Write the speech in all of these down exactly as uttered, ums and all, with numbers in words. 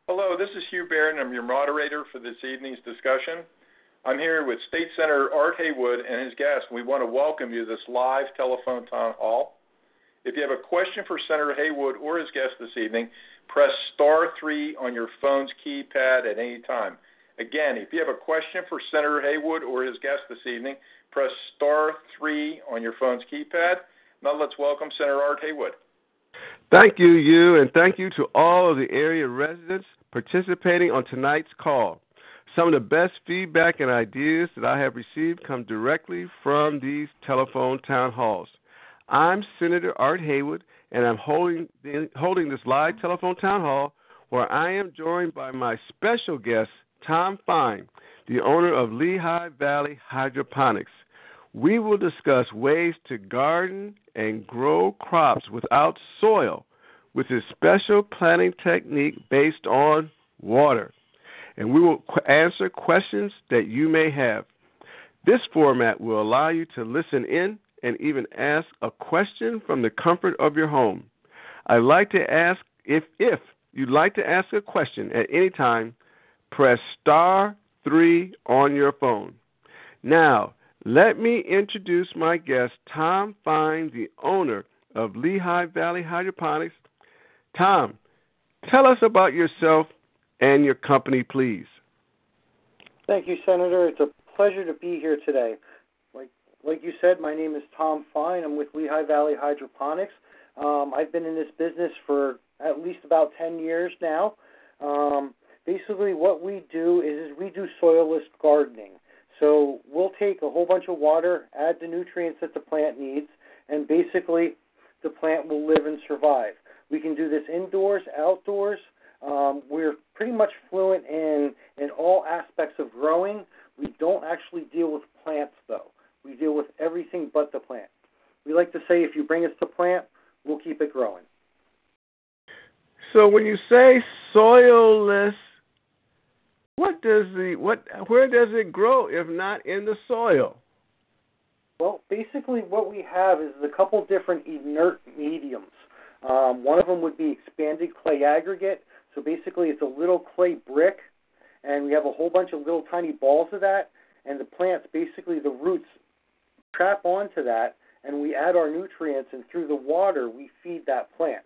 Hello, this is Hugh Barron. I'm your moderator for this evening's discussion. I'm here with State Senator Art Haywood and his guest. We want to welcome you to this live telephone town hall. If you have a question for Senator Haywood or his guest this evening, press star three on your phone's keypad at any time. Again, if you have a question for Senator Haywood or his guest this evening, press star three on your phone's keypad. Now let's welcome Senator Art Haywood. Thank you, you, and thank you to all of the area residents participating on tonight's call. Some of the best feedback and ideas that I have received come directly from these telephone town halls. I'm Senator Art Haywood, and I'm holding, holding this live telephone town hall where I am joined by my special guest, Tom Fine, the owner of Lehigh Valley Hydroponics. We will discuss ways to garden and grow crops without soil with a special planting technique based on water. And we will qu- answer questions that you may have. This format will allow you to listen in and even ask a question from the comfort of your home. I'd like to ask, if, if you'd like to ask a question at any time, press star three on your phone. Now, let me introduce my guest, Tom Fine, the owner of Lehigh Valley Hydroponics. Tom, tell us about yourself and your company, please. Thank you, Senator. It's a pleasure to be here today. Like like you said, my name is Tom Fine. I'm with Lehigh Valley Hydroponics. Um, I've been in this business for at least about ten years now. Um, basically, what we do is, is we do soilless gardening. So we'll take a whole bunch of water, add the nutrients that the plant needs, and basically the plant will live and survive. We can do this indoors, outdoors. Um, we're pretty much fluent in, in all aspects of growing. We don't actually deal with plants, though. We deal with everything but the plant. We like to say if you bring us the plant, we'll keep it growing. So when you say soilless, What does the what? Where does it grow if not in the soil? Well, basically, what we have is a couple different inert mediums. Um, one of them would be expanded clay aggregate. So basically, it's a little clay brick, and we have a whole bunch of little tiny balls of that. And the plants, basically, the roots trap onto that, and we add our nutrients, and through the water, we feed that plant.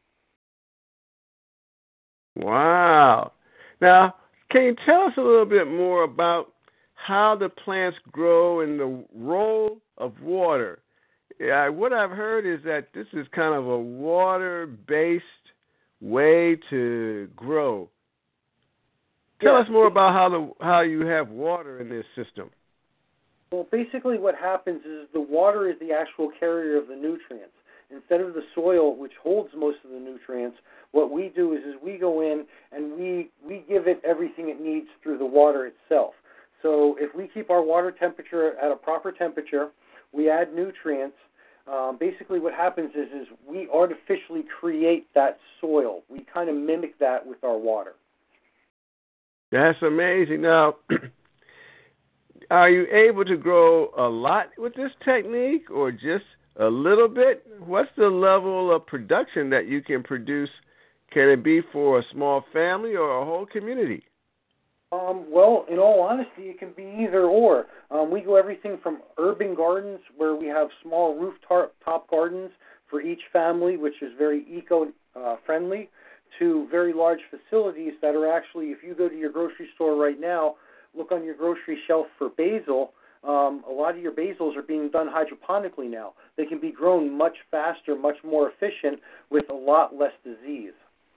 Wow! Now, can you tell us a little bit more about how the plants grow and the role of water? Yeah, what I've heard is that this is kind of a water-based way to grow. Tell yeah. us more about how the how you have water in this system. Well, basically what happens is the water is the actual carrier of the nutrients. Instead of the soil, which holds most of the nutrients, what we do is, is we go in and we, we give it everything it needs through the water itself. So if we keep our water temperature at a proper temperature, we add nutrients, um, basically what happens is, is we artificially create that soil. We kind of mimic that with our water. That's amazing. Now, are you able to grow a lot with this technique or just a little bit? What's the level of production that you can produce? Can it be for a small family or a whole community? Um, well, in all honesty, it can be either or. Um, we go everything from urban gardens, where we have small rooftop gardens for each family, which is very eco-friendly, to very large facilities that are actually, if you go to your grocery store right now, look on your grocery shelf for basil, Um, a lot of your basils are being done hydroponically now. They can be grown much faster, much more efficient, with a lot less disease.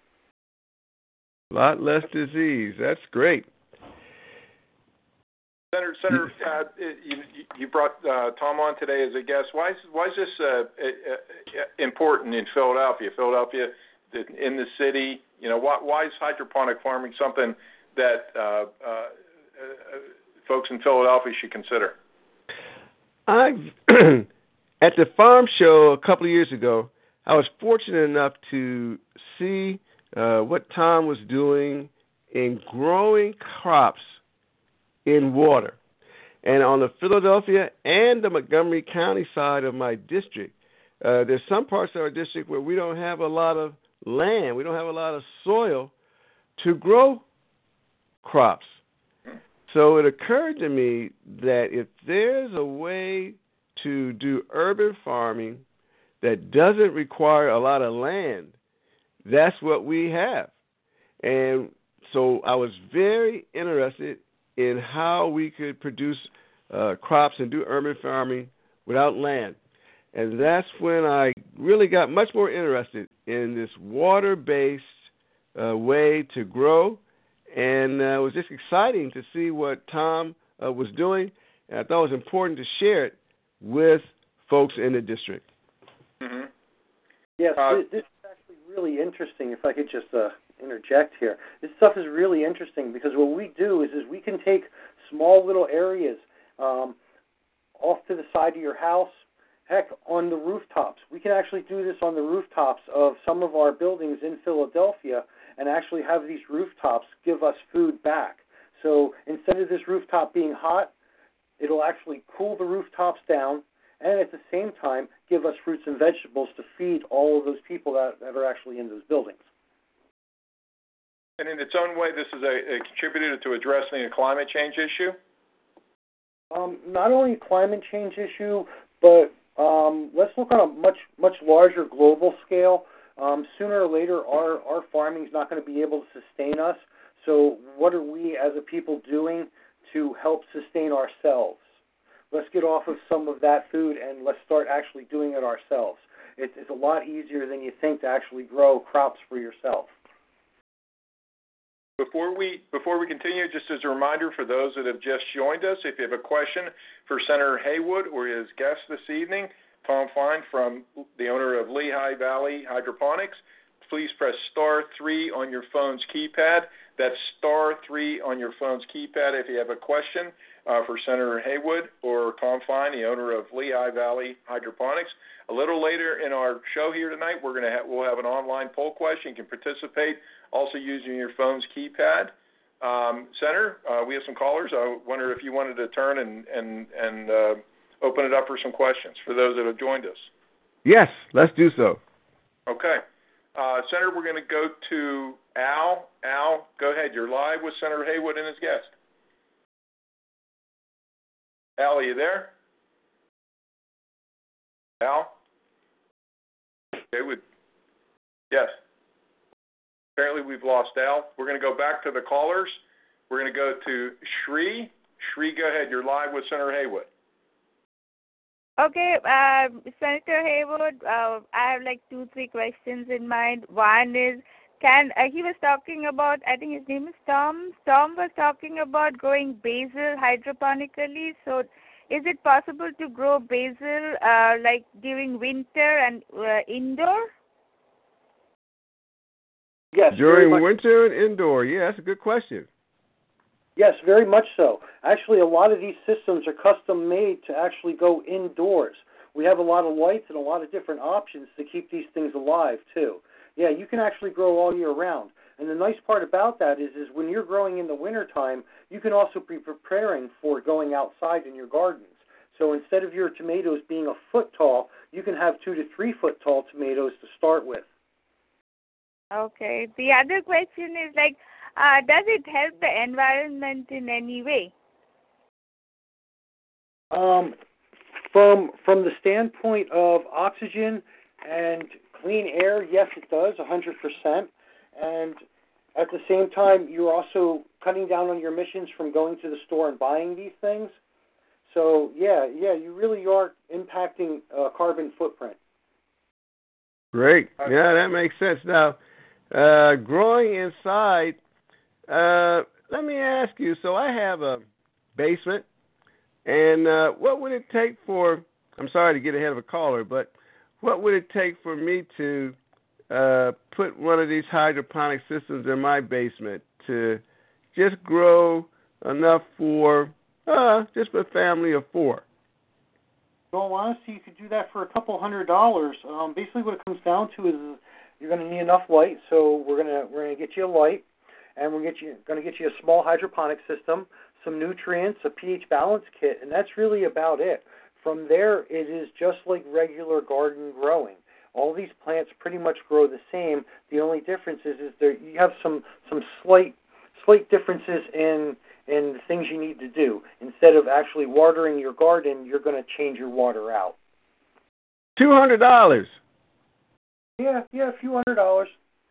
A lot less disease. That's great. Senator, Senator uh, you, you brought uh, Tom on today as a guest. Why is, why is this uh, important in Philadelphia? Philadelphia, in the city, you know, why, why is hydroponic farming something that uh, uh, folks in Philadelphia should consider? I, at the farm show a couple of years ago, I was fortunate enough to see uh, what Tom was doing in growing crops in water. And on the Philadelphia and the Montgomery County side of my district, uh, there's some parts of our district where we don't have a lot of land, we don't have a lot of soil to grow crops. So it occurred to me that if there's a way to do urban farming that doesn't require a lot of land, that's what we have. And so I was very interested in how we could produce uh, crops and do urban farming without land. And that's when I really got much more interested in this water-based uh, way to grow. And uh, it was just exciting to see what Tom uh, was doing. And I thought it was important to share it with folks in the district. Mm-hmm. Yes, uh, this, this is actually really interesting, if I could just uh, interject here. This stuff is really interesting because what we do is, is we can take small little areas um, off to the side of your house, heck, on the rooftops. We can actually do this on the rooftops of some of our buildings in Philadelphia and actually have these rooftops give us food back. So instead of this rooftop being hot, it'll actually cool the rooftops down and at the same time give us fruits and vegetables to feed all of those people that, that are actually in those buildings. And in its own way, this is a, a contributor to addressing a climate change issue? Um, not only a climate change issue, but um, let's look on a much, much larger global scale. Um, sooner or later, our, our farming is not going to be able to sustain us. So what are we as a people doing to help sustain ourselves? Let's get off of some of that food and let's start actually doing it ourselves. It, it's a lot easier than you think to actually grow crops for yourself. Before we before we continue, just as a reminder for those that have just joined us, if you have a question for Senator Haywood or his guest this evening, Tom Fine from the owner of Lehigh Valley Hydroponics, please press star three on your phone's keypad. That's star three on your phone's keypad if you have a question uh, for Senator Haywood or Tom Fine, the owner of Lehigh Valley Hydroponics. A little later in our show here tonight, we're gonna ha- we'll have an online poll question. You can participate also using your phone's keypad. Um, Senator, uh, we have some callers. I wonder if you wanted to turn and and and uh, open it up for some questions for those that have joined us. Yes, let's do so. Okay. Uh, Senator, we're going to go to Al. Al, go ahead. You're live with Senator Haywood and his guest. Al, are you there? Al? Okay, we, yes. Apparently we've lost Al. We're going to go back to the callers. We're going to go to Shri. Shri, go ahead. You're live with Senator Haywood. Okay, uh, Senator Haywood, uh, I have like two, three questions in mind. One is, can uh, he was talking about, I think his name is Tom. Tom was talking about growing basil hydroponically. So is it possible to grow basil uh, like during winter and uh, indoor? Yes. During winter and indoor, yeah, that's a good question. Yes, very much so. Actually, a lot of these systems are custom made to actually go indoors. We have a lot of lights and a lot of different options to keep these things alive, too. Yeah, you can actually grow all year round. And the nice part about that is, is when you're growing in the wintertime, you can also be preparing for going outside in your gardens. So instead of your tomatoes being a foot tall, you can have two to three foot tall tomatoes to start with. Okay. The other question is like, Uh, does it help the environment in any way? Um, from from the standpoint of oxygen and clean air, yes, it does, one hundred percent. And at the same time, you're also cutting down on your emissions from going to the store and buying these things. So, yeah, yeah, you really are impacting uh, carbon footprint. Great. Yeah, that makes sense. Now, uh, growing inside, Uh, let me ask you, so I have a basement, and uh, what would it take for, I'm sorry to get ahead of a caller, but what would it take for me to uh, put one of these hydroponic systems in my basement to just grow enough for uh, just a family of four? In all honesty, you could do that for a couple hundred dollars. Um, basically what it comes down to is you're going to need enough light, so we're going to we're going to get you a light. And we're going to get you a small hydroponic system, some nutrients, a pH balance kit, and that's really about it. From there, it is just like regular garden growing. All these plants pretty much grow the same. The only difference is, is there you have some, some slight slight differences in in the things you need to do. Instead of actually watering your garden, you're going to change your water out. Two hundred dollars. Yeah, yeah, a few hundred dollars.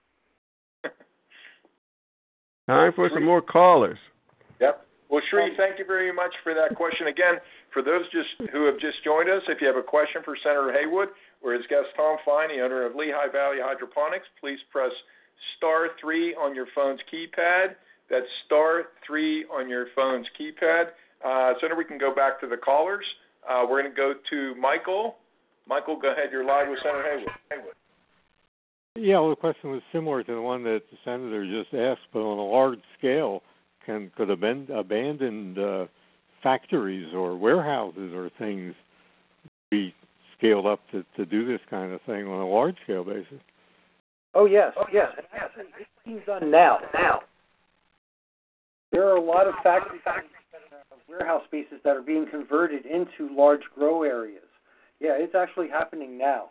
Time for some more callers. Yep. Well, Sri, thank you very much for that question. Again, for those just who have just joined us, if you have a question for Senator Haywood or his guest Tom Fine, the owner of Lehigh Valley Hydroponics, please press star three on your phone's keypad. That's star three on your phone's keypad. Uh, Senator, we can go back to the callers. Uh, we're going to go to Michael. Michael, go ahead. You're live with Senator Haywood. Haywood. Yeah, well, the question was similar to the one that the senator just asked, but on a large scale, can could abandoned, abandoned uh, factories or warehouses or things be scaled up to, to do this kind of thing on a large scale basis? Oh yes, oh, yes. Actually, it's being done now. Now, there are a lot of factory warehouse spaces that are being converted into large grow areas. Yeah, it's actually happening now.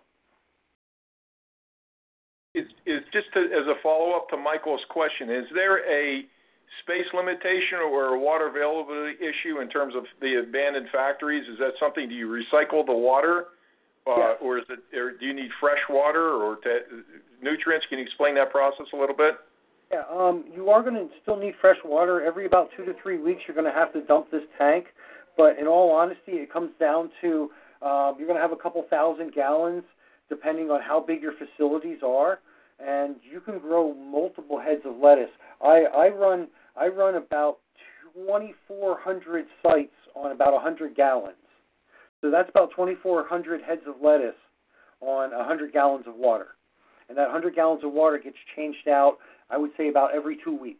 It's, it's just to, as a follow-up to Michael's question, is there a space limitation or a water availability issue in terms of the abandoned factories? Is that something, do you recycle the water, uh, yes. or is it, or do you need fresh water or to, nutrients? Can you explain that process a little bit? Yeah, um, you are going to still need fresh water. Every about two to three weeks you're going to have to dump this tank, but in all honesty, it comes down to um, you're going to have a couple thousand gallons depending on how big your facilities are, and you can grow multiple heads of lettuce. I, I run I run about twenty-four hundred sites on about one hundred gallons. So that's about twenty-four hundred heads of lettuce on one hundred gallons of water. And that one hundred gallons of water gets changed out, I would say, about every two weeks.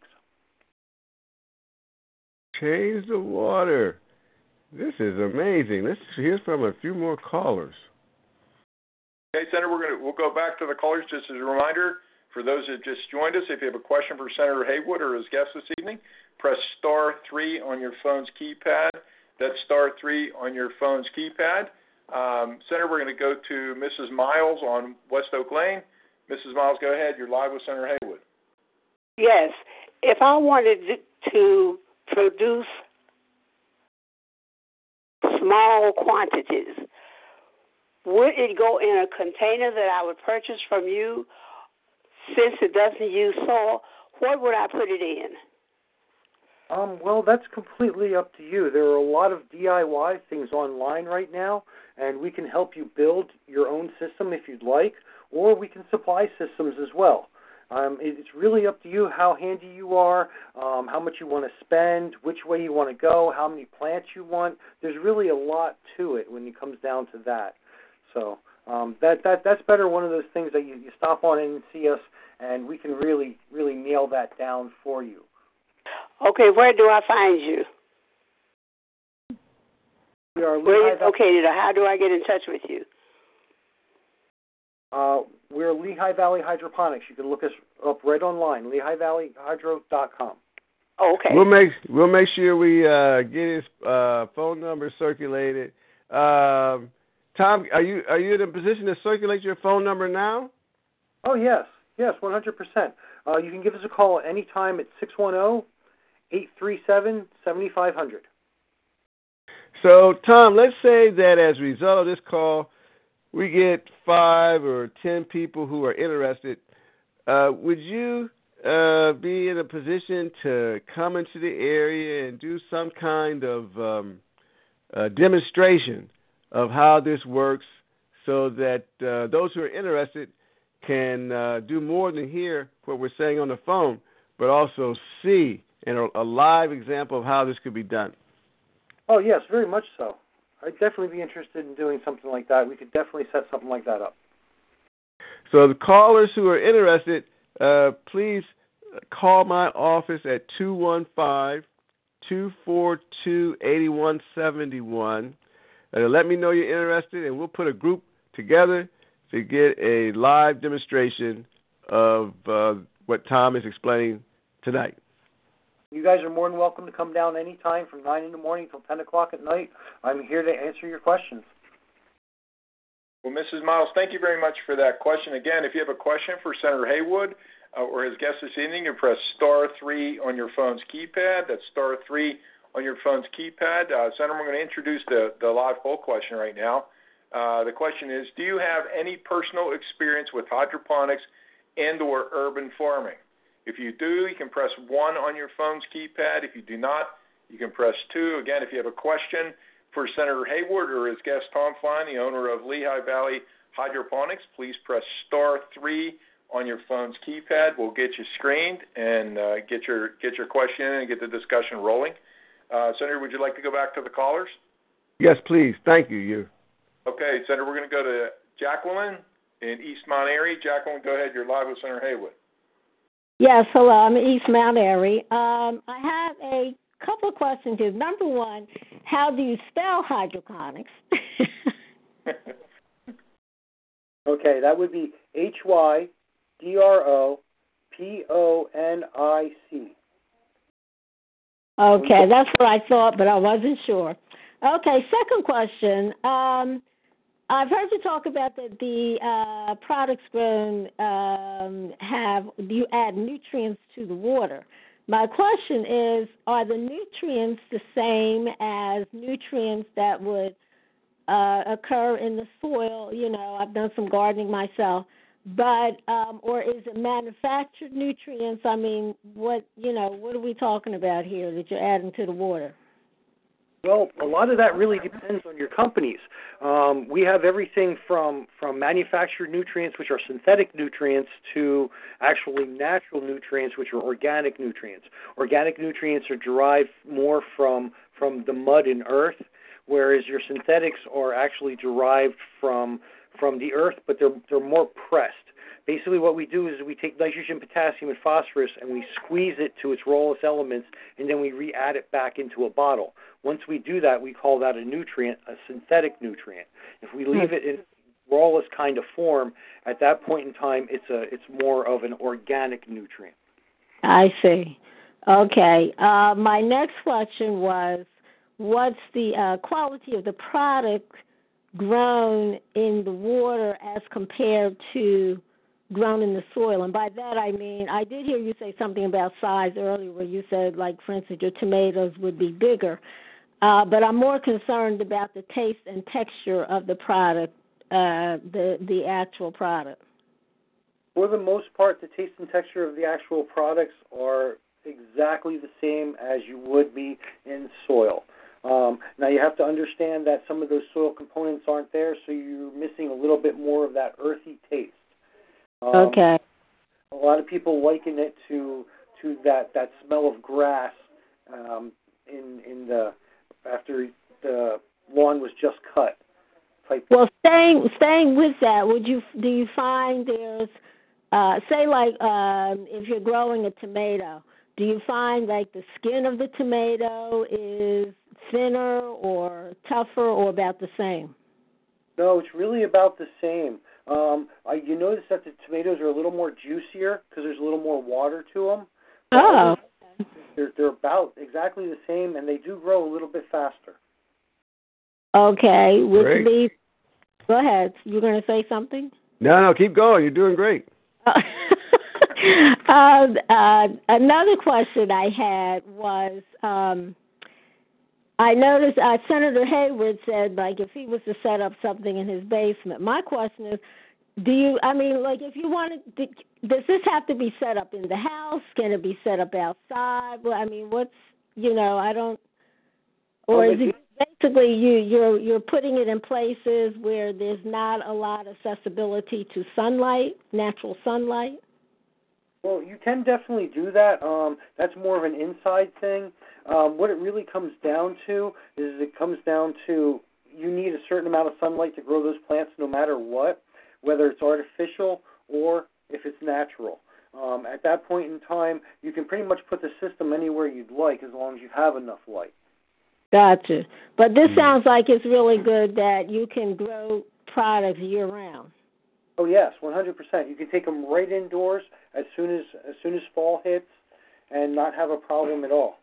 Change the water. This is amazing. Let's hear from a few more callers. Okay, Senator, we're gonna we'll go back to the callers just as a reminder. For those that just joined us, if you have a question for Senator Haywood or his guest this evening, press star three on your phone's keypad. That's star three on your phone's keypad. Um, Senator, we're going to go to Missus Miles on West Oak Lane. Missus Miles, go ahead. You're live with Senator Haywood. Yes. If I wanted to produce small quantities, would it go in a container that I would purchase from you? Since it doesn't use soil, what would I put it in? Um, well, that's completely up to you. There are a lot of D I Y things online right now, and we can help you build your own system if you'd like, or we can supply systems as well. Um, it's really up to you how handy you are, um, how much you want to spend, which way you want to go, how many plants you want. There's really a lot to it when it comes down to that. So um, that that that's better. One of those things that you, you stop on in and see us, and we can really really nail that down for you. Okay, where do I find you? We are where you located, or how do I get in touch with you? Uh, we're Lehigh Valley Hydroponics. You can look us up right online, lehigh valley hydro dot com. Oh, okay. We'll make we'll make sure we uh, get his uh, phone number circulated. Um, Tom, are you are you in a position to circulate your phone number now? Oh yes, yes, one hundred percent. Uh, you can give us a call at any time at six one zero, eight three seven, seven five zero zero. So, Tom, let's say that as a result of this call, we get five or ten people who are interested. Uh, would you uh, be in a position to come into the area and do some kind of um, uh, demonstration of how this works so that uh, those who are interested can uh, do more than hear what we're saying on the phone, but also see and a live example of how this could be done? Oh, yes, very much so. I'd definitely be interested in doing something like that. We could definitely set something like that up. So the callers who are interested, uh, please call my office at two one five, two four two, eight one seven one. Uh, let me know you're interested, and we'll put a group together to get a live demonstration of uh, what Tom is explaining tonight. You guys are more than welcome to come down any time from nine in the morning till ten o'clock at night. I'm here to answer your questions. Well, Missus Miles, thank you very much for that question. Again, if you have a question for Senator Haywood uh, or his guest this evening, you press star three on your phone's keypad. That's star three on your phone's keypad. Uh, Senator, we're going to introduce the, the live poll question right now. Uh, the question is, do you have any personal experience with hydroponics and or urban farming? If you do, you can press one on your phone's keypad. If you do not, you can press two. Again, if you have a question for Senator Haywood or his guest Tom Fine, the owner of Lehigh Valley Hydroponics, please press star three on your phone's keypad. We'll get you screened and uh, get your get your question in and get the discussion rolling. Uh, Senator, would you like to go back to the callers? Yes, please. Thank you, you. Okay, Senator, we're going to go to Jacqueline in East Mount Airy. Jacqueline, go ahead. You're live with Senator Haywood. Yes, hello. I'm in East Mount Airy. Um, I have a couple of questions here. Number one, how do you spell hydroponics? Okay, that would be H Y D R O P O N I C. Okay, that's what I thought, but I wasn't sure. Okay, second question. Um, I've heard you talk about that the uh, products grown um, have, you add nutrients to the water. My question is, are the nutrients the same as nutrients that would uh, occur in the soil? You know, I've done some gardening myself, but um, or is it manufactured nutrients? I mean, what you know, what are we talking about here that you're adding to the water? Well, a lot of that really depends on your companies. Um, we have everything from, from manufactured nutrients, which are synthetic nutrients, to actually natural nutrients, which are organic nutrients. Organic nutrients are derived more from, from the mud and earth, whereas your synthetics are actually derived from, from the earth, but they're, they're more pressed. Basically what we do is we take nitrogen, potassium, and phosphorus, and we squeeze it to its rawest elements, and then we re-add it back into a bottle. Once we do that, we call that a nutrient, a synthetic nutrient. If we leave it in rawest kind of form, at that point in time, it's a it's more of an organic nutrient. I see. Okay. Uh, my next question was, what's the uh, quality of the product grown in the water as compared to grown in the soil? And by that I mean, I did hear you say something about size earlier where you said, like, for instance, your tomatoes would be bigger. Uh, but I'm more concerned about the taste and texture of the product, uh, the the actual product. For the most part, the taste and texture of the actual products are exactly the same as you would be in soil. Um, now, you have to understand that some of those soil components aren't there, so you're missing a little bit more of that earthy taste. Um, okay. A lot of people liken it to to that, that smell of grass um, in in the after the lawn was just cut. Type well, staying staying with that, would you do you find there's uh, say like um, if you're growing a tomato, do you find like the skin of the tomato is thinner or tougher or about the same? No, it's really about the same. Um, I, you notice that the tomatoes are a little more juicier because there's a little more water to them. Oh. They're, they're about exactly the same, and they do grow a little bit faster. Okay. Which Great. leads, go ahead. You're going to say something? No, no, keep going. You're doing great. uh, uh, another question I had was, um, I noticed uh, Senator Haywood said, like, if he was to set up something in his basement. My question is, do you, I mean, like, if you wanted, does this have to be set up in the house? Can it be set up outside? Well, I mean, what's, you know, I don't, or is it basically you, you're you're putting it in places where there's not a lot of accessibility to sunlight, natural sunlight? Well, you can definitely do that. Um, that's more of an inside thing. Um, what it really comes down to is it comes down to you need a certain amount of sunlight to grow those plants no matter what, whether it's artificial or if it's natural. Um, at that point in time, you can pretty much put the system anywhere you'd like as long as you have enough light. Gotcha. But this sounds like it's really good that you can grow products year-round. Oh, yes, one hundred percent. You can take them right indoors as soon as as soon as fall hits and not have a problem at all.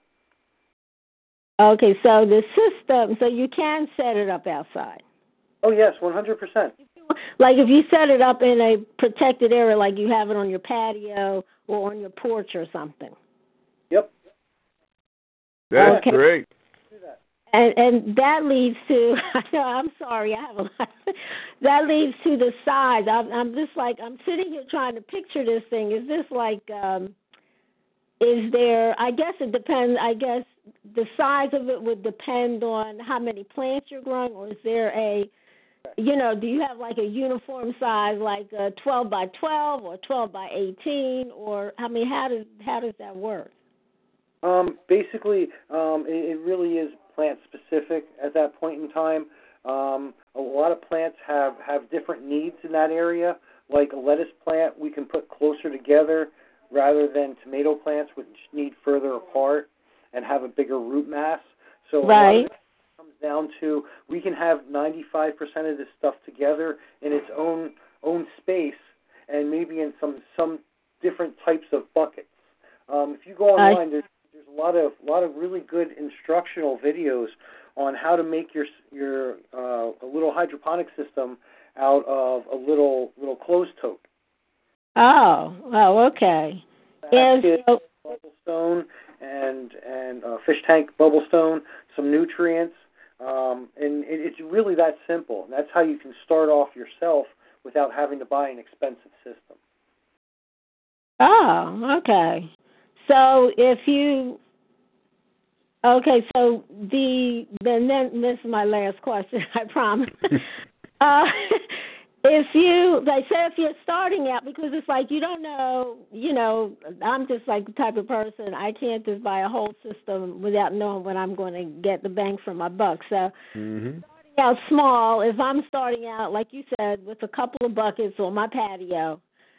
Okay, so the system, so you can set it up outside. Oh, yes, one hundred percent. If you like if you set it up in a protected area, like you have it on your patio or on your porch or something. Yep. That's okay. great. And and that leads to I'm sorry, I have a lot. That leads to the size. I'm I'm just like I'm sitting here trying to picture this thing. Is this like um is there I guess it depends I guess the size of it would depend on how many plants you're growing, or is there a you know, do you have like a uniform size like a twelve by twelve or twelve by eighteen, or I mean how does how does that work? Um, basically, um, it, it really is plant specific at that point in time. Um, a lot of plants have, have different needs in that area. Like a lettuce plant, we can put closer together rather than tomato plants, which need further apart and have a bigger root mass. So right. a lot of it comes down to we can have ninety-five percent of this stuff together in its own own space, and maybe in some some different types of buckets. Um, if you go online, there's There's a lot of lot of really good instructional videos on how to make your your uh, a little hydroponic system out of a little little closed tote. Oh, oh, okay. Basket, so, bubble stone and and uh, fish tank bubble stone, some nutrients, um, and it, it's really that simple. And that's how you can start off yourself without having to buy an expensive system. Oh, okay. So if you, okay, so the, then, then this is my last question, I promise. uh, if you, they say if you're starting out, because it's like you don't know, you know, I'm just like the type of person, I can't just buy a whole system without knowing when I'm going to get the bang for my buck. So mm-hmm. starting out small, if I'm starting out, like you said, with a couple of buckets on my patio,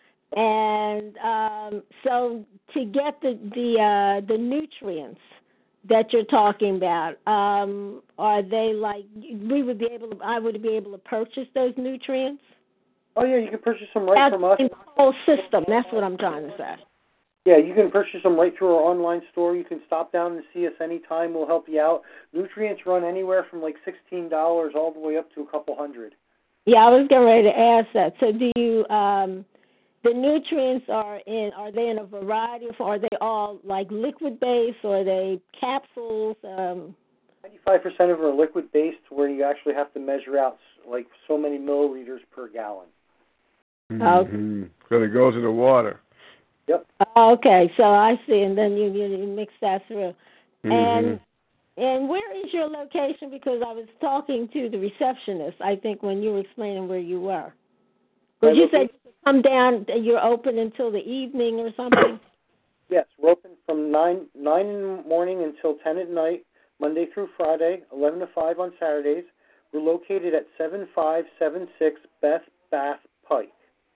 and um, so to get the the uh, the nutrients that you're talking about, um, are they like we would be able to? I would be able to purchase those nutrients. Oh yeah, you can purchase them right That's from us. the whole system. That's what I'm trying to say. Yeah, you can purchase them right through our online store. You can stop down and see us anytime. We'll help you out. Nutrients run anywhere from like sixteen dollars all the way up to a couple hundred. Yeah, I was getting ready to ask that. So do you? Um, The nutrients are in, are they in a variety of, are they all like liquid based, or are they capsules? Um, ninety-five percent of them are liquid based, where you actually have to measure out like so many milliliters per gallon. Mm-hmm. So it goes in the water. Yep. Okay, so I see, and then you, you, you mix that through. Mm-hmm. And and where is your location? Because I was talking to the receptionist, I think, when you were explaining where you were. Because you said come down, you're open until the evening or something? Yes, we're open from nine nine in the morning until ten at night, Monday through Friday, eleven to five on Saturdays. We're located at seven five seven six Beth Bath Pike.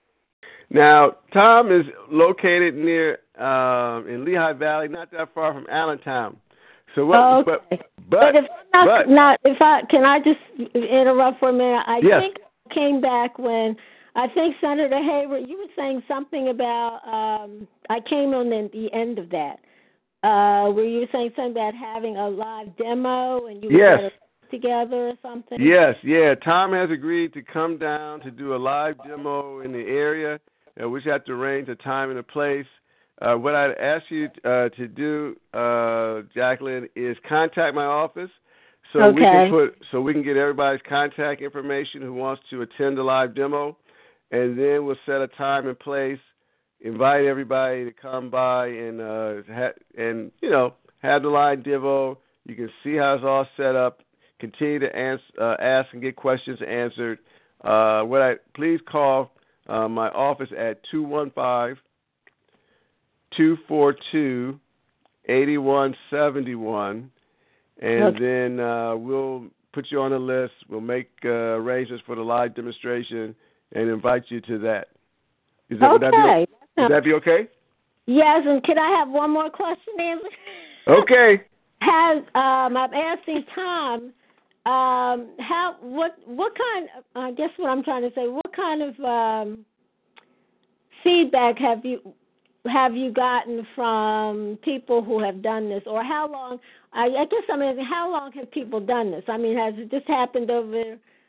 Now, Tom is located near um, in Lehigh Valley, not that far from Allentown. So what? Oh, okay. But, but, but if not, but, not if I can I just interrupt for a minute? I yes. think I came back when. I think Senator Hayward, you were saying something about, um, I came on the, the end of that, uh, where you were saying something about having a live demo and you were yes. going to together or something? Yes, yeah. Tom has agreed to come down to do a live demo in the area. Uh, we just have to arrange a time and a place. Uh, what I'd ask you uh, to do, uh, Jacqueline, is contact my office. So okay. we can put so we can get everybody's contact information who wants to attend the live demo. And then we'll set a time and place, invite everybody to come by and uh, ha- and you know have the live demo. You can see how it's all set up. Continue to ans- uh, ask and get questions answered. Uh, what I please call uh, my office at two one five, two four two, eight one seven one, and okay. then uh, we'll put you on the list. We'll make uh, arrangements for the live demonstration and invite you to that. Is that, okay. Would that be, would that be okay? Yes, and could I have one more question, Nancy? Okay. Has um, I'm asking Tom, um, how what what kind? Of, I guess what I'm trying to say, what kind of um, feedback have you have you gotten from people who have done this, or how long? I, I guess I'm asking, how long have people done this? I mean, has it just happened over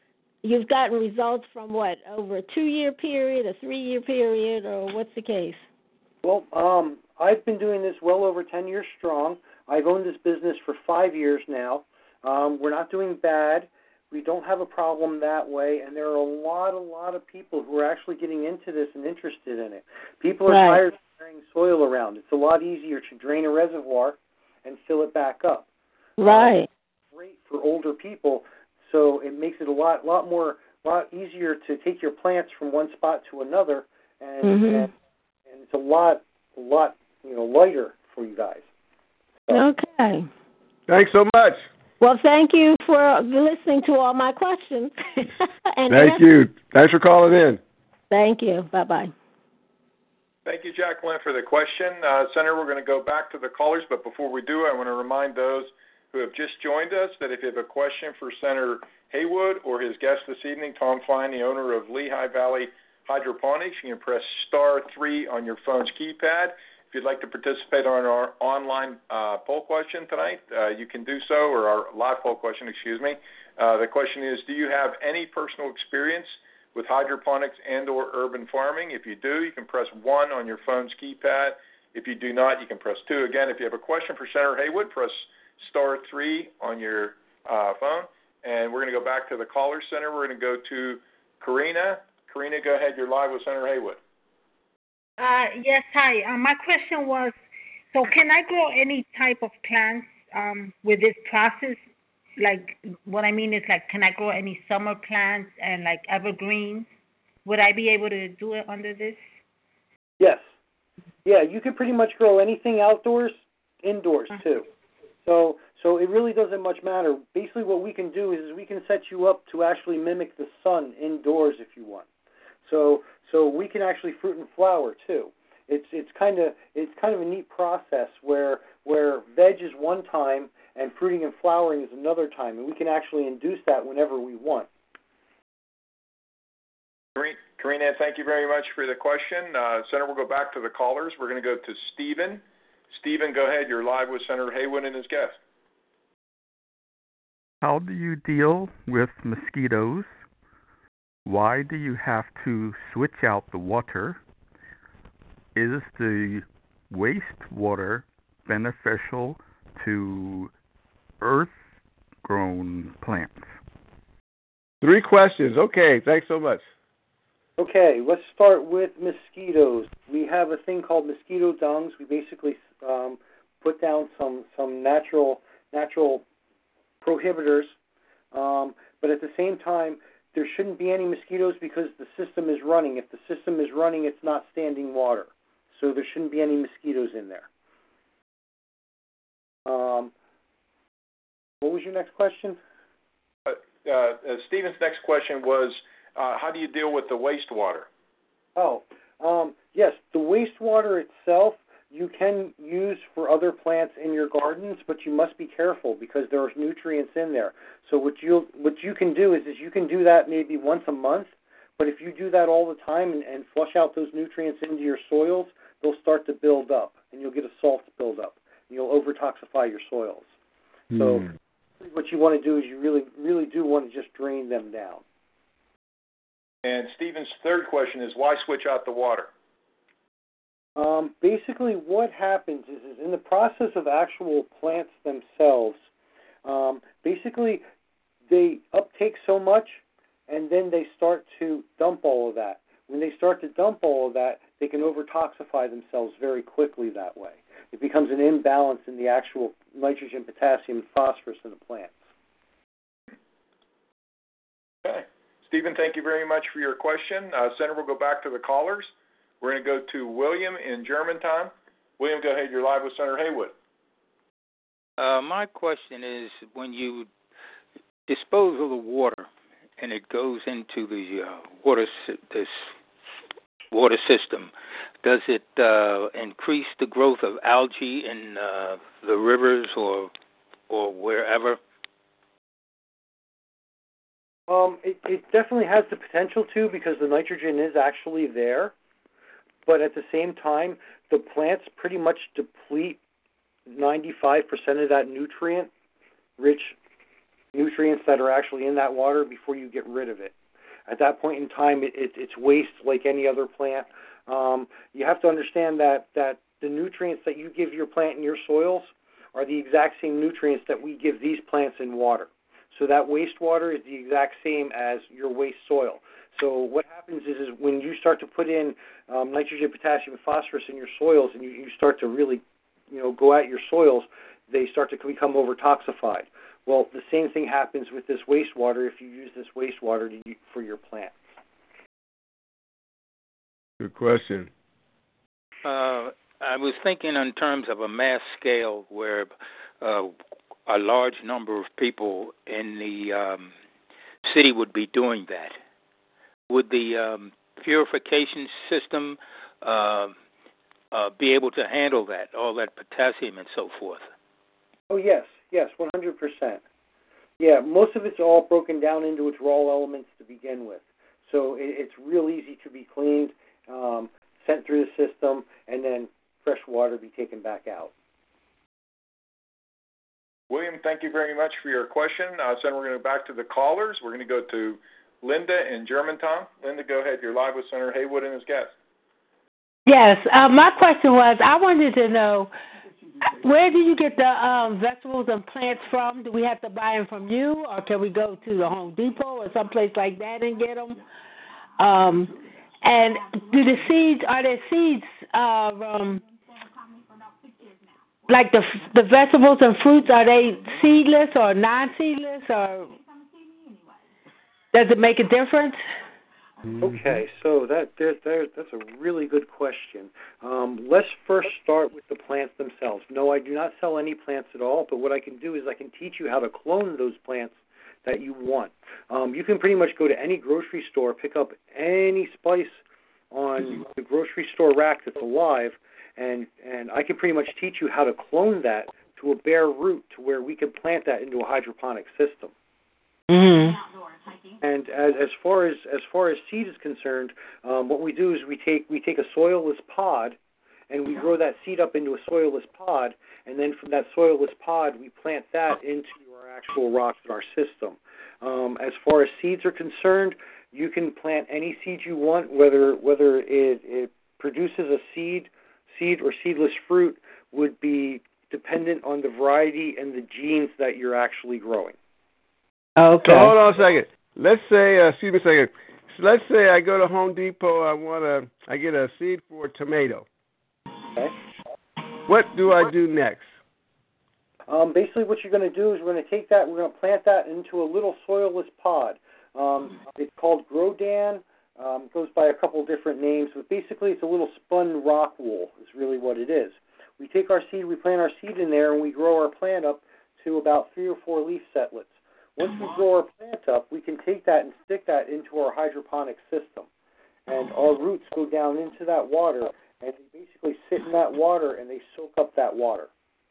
you've gotten results from what, over a two-year period, a three-year period, or what's the case? Well, um, I've been doing this well over ten years strong. I've owned this business for five years now. Um, we're not doing bad. We don't have a problem that way, and there are a lot, a lot of people who are actually getting into this and interested in it. People are Right. tired of carrying soil around. It's a lot easier to drain a reservoir and fill it back up. Right. Uh, great for older people, so it makes it a lot, lot more, lot easier to take your plants from one spot to another, and, Mm-hmm. and, and it's a lot, a lot, you know, lighter for you guys. So, Okay. Thanks so much. Well, thank you for listening to all my questions. and Thank you. Thanks for calling in. Thank you. Bye-bye. Thank you, Jacqueline, for the question. Uh, Senator, we're going to go back to the callers, but before we do, I want to remind those who have just joined us that if you have a question for Senator Haywood or his guest this evening, Tom Fine, the owner of Lehigh Valley Hydroponics, you can press star three on your phone's keypad. If you'd like to participate on our online uh, poll question tonight, uh, you can do so, or our live poll question, excuse me. Uh, the question is, do you have any personal experience with hydroponics and or urban farming? If you do, you can press one on your phone's keypad. If you do not, you can press two. Again, if you have a question for Senator Haywood, press star three on your uh, phone. And we're going to go back to the caller center. We're going to go to Karina. Karina, go ahead. You're live with Senator Haywood. Uh, yes, hi. Uh, my question was, so can I grow any type of plants um, with this process? Like, what I mean is, like, can I grow any summer plants and, like, evergreens? Would I be able to do it under this? yes. Yeah, you can pretty much grow anything outdoors, indoors, too. So so it really doesn't much matter. Basically what we can do is we can set you up to actually mimic the sun indoors if you want. So so we can actually fruit and flower too. It's it's kind of it's kind of a neat process where where veg is one time and fruiting and flowering is another time, and we can actually induce that whenever we want. Karina, thank you very much for the question. Uh, Senator, we'll go back to the callers. We're going to go to Stephen. Stephen, go ahead. You're live with Senator Haywood and his guest. How do you deal with mosquitoes? Why do you have to switch out the water? Is the wastewater beneficial to earth-grown plants? Three questions. Okay, thanks so much. Okay, let's start with mosquitoes. We have a thing called mosquito dungs. We basically um, put down some some natural natural prohibitors, um, but at the same time, there shouldn't be any mosquitoes because the system is running. If the system is running, it's not standing water, so there shouldn't be any mosquitoes in there. Um, what was your next question? Uh, uh, Stephen's next question was, uh, how do you deal with the wastewater? Oh, um, yes, the wastewater itself you can use for other plants in your gardens, but you must be careful because there are nutrients in there. So what you what you can do is, is you can do that maybe once a month, but if you do that all the time and, and flush out those nutrients into your soils, they'll start to build up, and you'll get a salt buildup, and you'll over-toxify your soils. Mm. So what you want to do is you really, really do want to just drain them down. And Stephen's third question is, why switch out the water? Um, basically, what happens is, is in the process of actual plants themselves, um, basically they uptake so much, and then they start to dump all of that. When they start to dump all of that, they can over-toxify themselves very quickly that way. It becomes an imbalance in the actual nitrogen, potassium, and phosphorus in the plants. Okay. Stephen, thank you very much for your question. Uh, Senator, we'll go back to the callers. We're going to go to William in Germantown. William, go ahead. You're live with Senator Haywood. Uh, my question is, when you dispose of the water and it goes into the uh, water this water system, does it uh, increase the growth of algae in uh, the rivers or or wherever? Um, it, it definitely has the potential to, because the nitrogen is actually there. But at the same time, the plants pretty much deplete ninety-five percent of that nutrient-rich nutrients that are actually in that water before you get rid of it. At that point in time, it, it, it's waste like any other plant. Um, you have to understand that, that the nutrients that you give your plant in your soils are the exact same nutrients that we give these plants in water. So that wastewater is the exact same as your waste soil. So what happens is, is when you start to put in um, nitrogen, potassium, and phosphorus in your soils, and you, you start to really, you know, go at your soils, they start to become over-toxified. Well, the same thing happens with this wastewater if you use this wastewater to, for your plants. Good question. Uh, I was thinking in terms of a mass scale where uh, a large number of people in the um, city would be doing that. Would the um, purification system uh, uh, be able to handle that, all that potassium and so forth? Oh, yes, yes, one hundred percent. Yeah, most of it's all broken down into its raw elements to begin with. So it, it's real easy to be cleaned, um, sent through the system, and then fresh water be taken back out. William, thank you very much for your question. Uh, so we're going to go back to the callers. We're going to go to Linda in Germantown. Linda, go ahead. You're live with Senator Haywood and his guest. Yes, uh, my question was, I wanted to know, where do you get the um, vegetables and plants from? Do we have to buy them from you, or can we go to the Home Depot or someplace like that and get them? Um, and do the seeds, are there seeds, uh, um, like the the vegetables and fruits, are they seedless or non-seedless, or does it make a difference? Okay, so that there, there, that's a really good question. Um, let's first start with the plants themselves. No, I do not sell any plants at all, but what I can do is I can teach you how to clone those plants that you want. Um, you can pretty much go to any grocery store, pick up any spice on the grocery store rack that's alive, and, and I can pretty much teach you how to clone that to a bare root to where we can plant that into a hydroponic system. Mm-hmm. And as, as far as as far as seed is concerned, um, what we do is we take we take a soilless pod, and we grow that seed up into a soilless pod, and then from that soilless pod we plant that into our actual rocks in our system. Um, as far as seeds are concerned, you can plant any seed you want, whether whether it, it produces a seed, seed or seedless fruit would be dependent on the variety and the genes that you're actually growing. Okay. So hold on a second. Let's say, uh, excuse me a second. So let's say I go to Home Depot. I want to, I get a seed for a tomato. Okay. What do I do next? Um, basically, what you're going to do is we're going to take that, we're going to plant that into a little soilless pod. Um, it's called Grodan. Um, it goes by a couple different names, but basically it's a little spun rock wool is really what it is. We take our seed, we plant our seed in there, and we grow our plant up to about three or four leaf setlets. Once we grow our plant up, we can take that and stick that into our hydroponic system. And our roots go down into that water, and they basically sit in that water, and they soak up that water.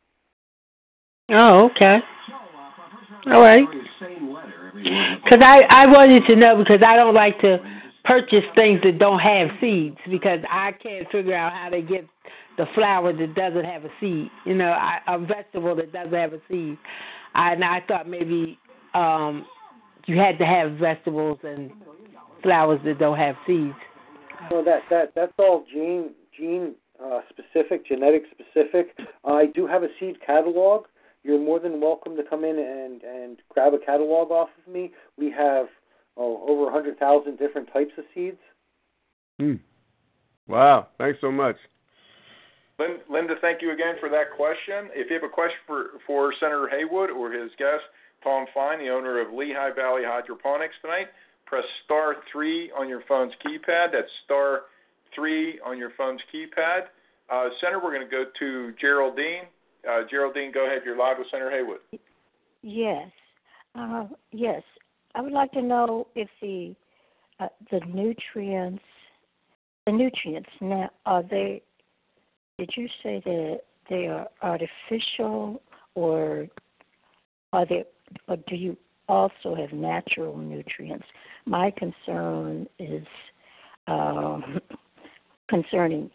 Oh, okay. All right. Because I, I wanted to know, because I don't like to purchase things that don't have seeds, because I can't figure out how to get the flower that doesn't have a seed, you know, I, a vegetable that doesn't have a seed. I, and I thought maybe um, you had to have vegetables and flowers that don't have seeds. So that, that that's all gene gene uh, specific, genetic specific. Uh, I do have a seed catalog. You're more than welcome to come in and, and grab a catalog off of me. We have oh, over one hundred thousand different types of seeds. Hmm. Wow, thanks so much. Linda, thank you again for that question. If you have a question for, for Senator Haywood or his guest, Tom Fine, the owner of Lehigh Valley Hydroponics tonight, press star three on your phone's keypad. That's star three on your phone's keypad. Uh, Senator, we're going to go to Geraldine. Uh, Geraldine, go ahead. You're live with Senator Haywood. Yes. Uh, yes. I would like to know if the uh, the nutrients, the nutrients now, are they, did you say that they are artificial, or are they, or do you also have natural nutrients? My concern is um, concerning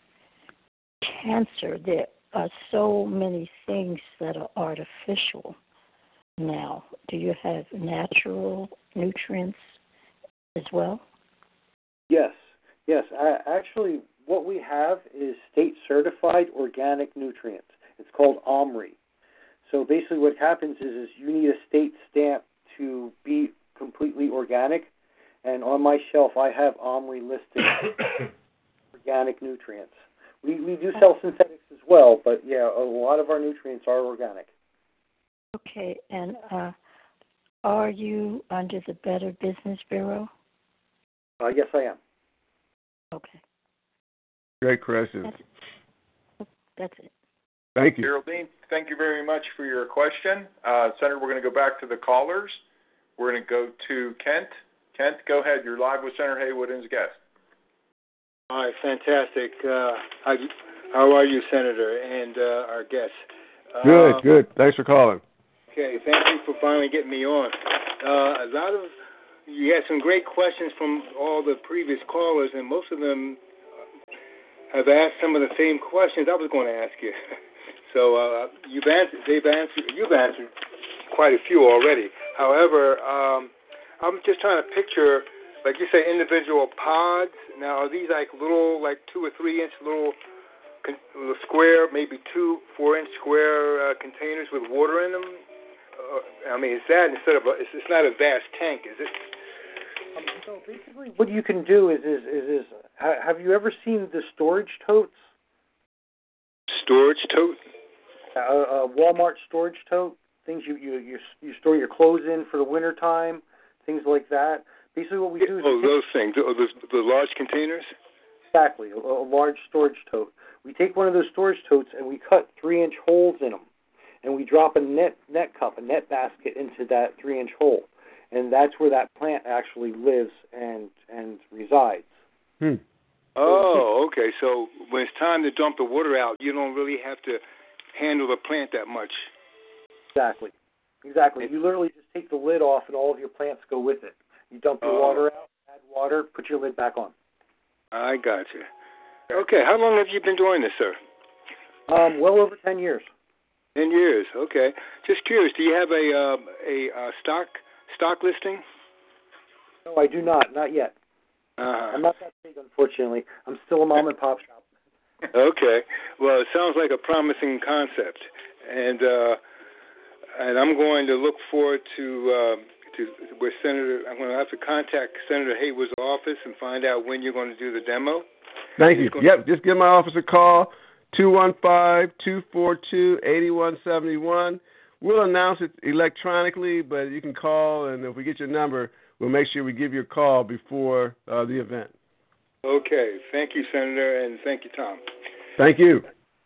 cancer. There are so many things that are artificial. now? Do you have natural nutrients as well? Yes, yes. I, actually, what we have is state-certified organic nutrients. It's called OMRI. So basically what happens is, is you need a state stamp to be completely organic, and on my shelf I have OMRI listed organic nutrients. We we do sell synthetics as well, but yeah, a lot of our nutrients are organic. Okay, and uh, are you under the Better Business Bureau? Uh, yes, I am. Okay. Great question. That's, that's it. Thank you. Geraldine, thank you very much for your question. Uh, Senator, we're going to go back to the callers. We're going to go to Kent. Kent, go ahead. You're live with Senator Haywood and his guest. All right, fantastic. Uh, how, how are you, Senator, and uh, our guests? Good, uh, good. Thanks for calling. Okay, thank you for finally getting me on. Uh, a lot of you had some great questions from all the previous callers, and most of them have asked some of the same questions I was going to ask you. So uh, you've answered, they've answered, you've answered quite a few already. However, um, I'm just trying to picture, like you say, individual pods. Now, are these like little, like two or three inch little, little square, maybe two, four inch square uh, containers with water in them? Uh, I mean, is that instead of a, it's, it's not a vast tank, is it? Um, so basically, what you can do is is is, is have you ever seen the storage totes? Storage tote? Uh, a Walmart storage tote, things you, you you you store your clothes in for the winter time, things like that. Basically, what we do is oh, those things, oh, those, the large containers. Exactly, a, a large storage tote. We take one of those storage totes and we cut three-inch holes in them, and we drop a net net cup, a net basket into that three-inch hole, and that's where that plant actually lives and and resides. Hmm. Oh, okay. So when it's time to dump the water out, you don't really have to handle the plant that much. Exactly. Exactly. You literally just take the lid off and all of your plants go with it. You dump your oh. water out, add water, put your lid back on. I got you. Okay. How long have you been doing this, sir? Um, well over ten years. Ten years. Okay. Just curious. Do you have a uh, a uh, stock stock listing? No, I do not. Not yet. Uh-huh. I'm not that big, unfortunately. I'm still a mom and pop shop. Okay. Well, it sounds like a promising concept, and uh, and I'm going to look forward to uh, to where Senator. I'm going to have to contact Senator Haywood's office and find out when you're going to do the demo. Thank you. Yep. Just give my office a call, two one five, two four two, eight one seven one. We'll announce it electronically, but you can call, and if we get your number, we'll make sure we give you a call before uh, the event. Okay. Thank you, Senator, and thank you, Tom. Thank you.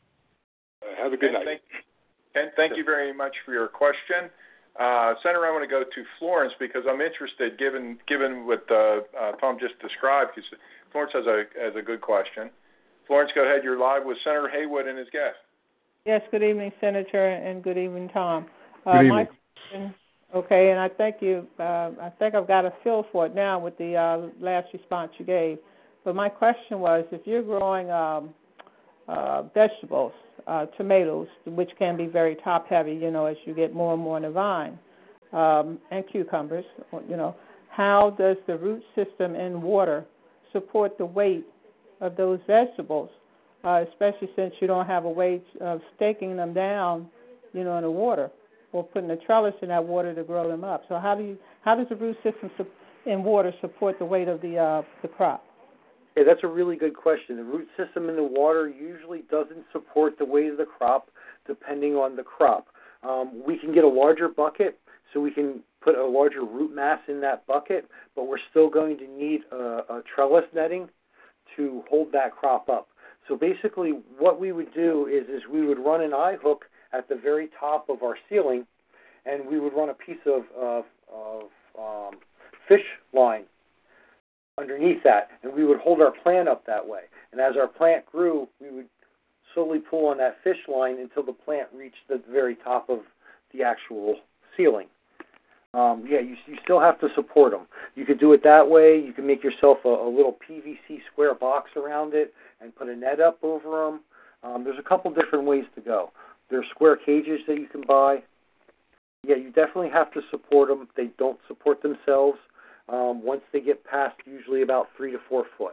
Uh, have a good Ken, night. Thank, Ken, thank you very much for your question. Uh, Senator, I want to go to Florence because I'm interested, given given what uh, uh, Tom just described, because Florence has a has a good question. Florence, go ahead. You're live with Senator Haywood and his guest. Yes, good evening, Senator, and good evening, Tom. Uh, good evening. My question, okay, and I thank you. Uh, I think I've got a feel for it now with the uh, last response you gave. But my question was, if you're growing um, uh, vegetables, uh, tomatoes, which can be very top-heavy, you know, as you get more and more in the vine, um, and cucumbers, you know, how does the root system in water support the weight of those vegetables, uh, especially since you don't have a way of staking them down, you know, in the water, or putting a trellis in that water to grow them up? So how do you, how does the root system in water support the weight of the uh, the crop? Okay, that's a really good question. The root system in the water usually doesn't support the weight of the crop, depending on the crop. Um, we can get a larger bucket, so we can put a larger root mass in that bucket, but we're still going to need a, a trellis netting to hold that crop up. So basically what we would do is, is we would run an eye hook at the very top of our ceiling, and we would run a piece of, of, of um, fish line underneath that, and we would hold our plant up that way. And as our plant grew, we would slowly pull on that fish line until the plant reached the very top of the actual ceiling. Um, yeah, you, you still have to support them. You could do it that way. You can make yourself a, a little P V C square box around it and put a net up over them. Um, there's a couple different ways to go. There's square cages that you can buy. Yeah, you definitely have to support them. They don't support themselves um, once they get past usually about three to four foot.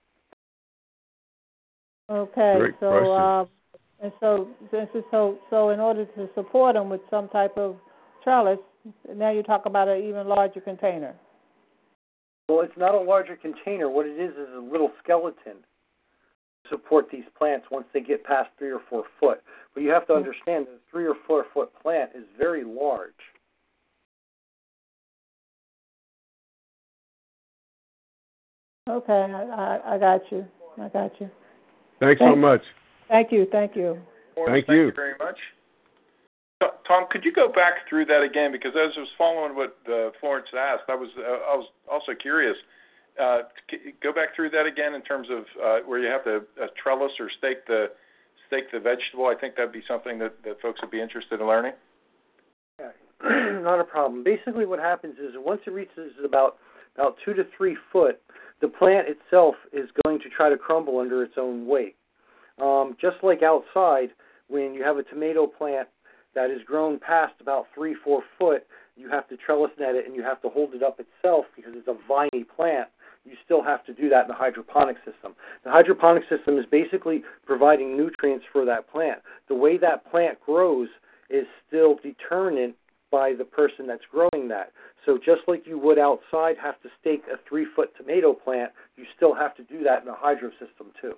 Okay, Great so uh, and so since it's so so in order to support them with some type of trellis, now you talk about an even larger container. Well, it's not a larger container. What it is is a little skeleton to support these plants once they get past three or four foot. But you have to understand that a three or four foot plant is very large. Okay, I, I, I got you. I got you. Thanks Thank, so much. Thank you. Thank you. Thank, thank you. you very much. Tom, could you go back through that again? Because as I was following what uh, Florence asked, I was uh, I was also curious. Uh, go back through that again in terms of uh, where you have to uh, trellis or stake the stake the vegetable. I think that'd be something that, that folks would be interested in learning. Yeah, not a problem. Basically, what happens is once it reaches about about two to three foot, the plant itself is going to try to crumble under its own weight. Um, just like outside, when you have a tomato plant that is grown past about three, four foot, you have to trellis net it and you have to hold it up itself because it's a viney plant. You still have to do that in the hydroponic system. The hydroponic system is basically providing nutrients for that plant. The way that plant grows is still determined by the person that's growing that. So just like you would outside have to stake a three-foot tomato plant, you still have to do that in the hydro system too.